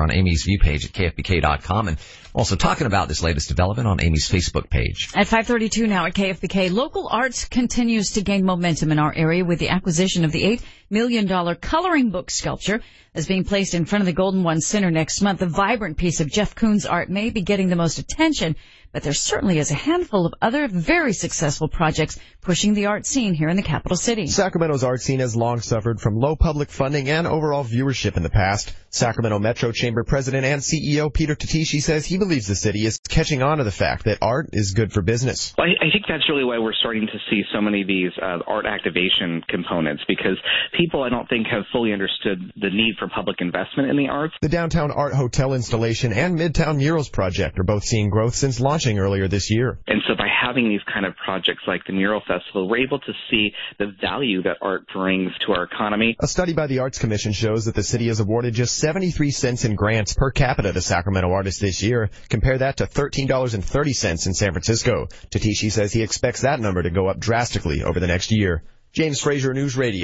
on Amy's view page at KFBK.com, and also talking about this latest development on Amy's Facebook page. At 5:32 now at KFBK, local arts continues to gain momentum in our area with the acquisition of the $8 million coloring book sculpture that's being placed in front of the Golden One Center next month. The vibrant piece of Jeff Koons art may be getting the most attention, but there certainly is a handful of other very successful projects pushing the art scene here in the capital city. Sacramento's art scene has long suffered from low public funding and overall viewership in the past. Sacramento Metro Chamber President and CEO Peter Tatishi says he believes the city is catching on to the fact that art is good for business. Well, I think that's really why we're starting to see so many of these art activation components, because people, I don't think, have fully understood the need for public investment in the arts. The Downtown Art Hotel installation and Midtown Murals project are both seeing growth since launching earlier this year. And so by having these kind of projects like the Mural Festival, we're able to see the value that art brings to our economy. A study by the Arts Commission shows that the city has awarded just 73 cents in grants per capita to Sacramento artists this year. Compare that to $13.30 in San Francisco. Tatishi says he expects that number to go up drastically over the next year. James Frazier, News Radio.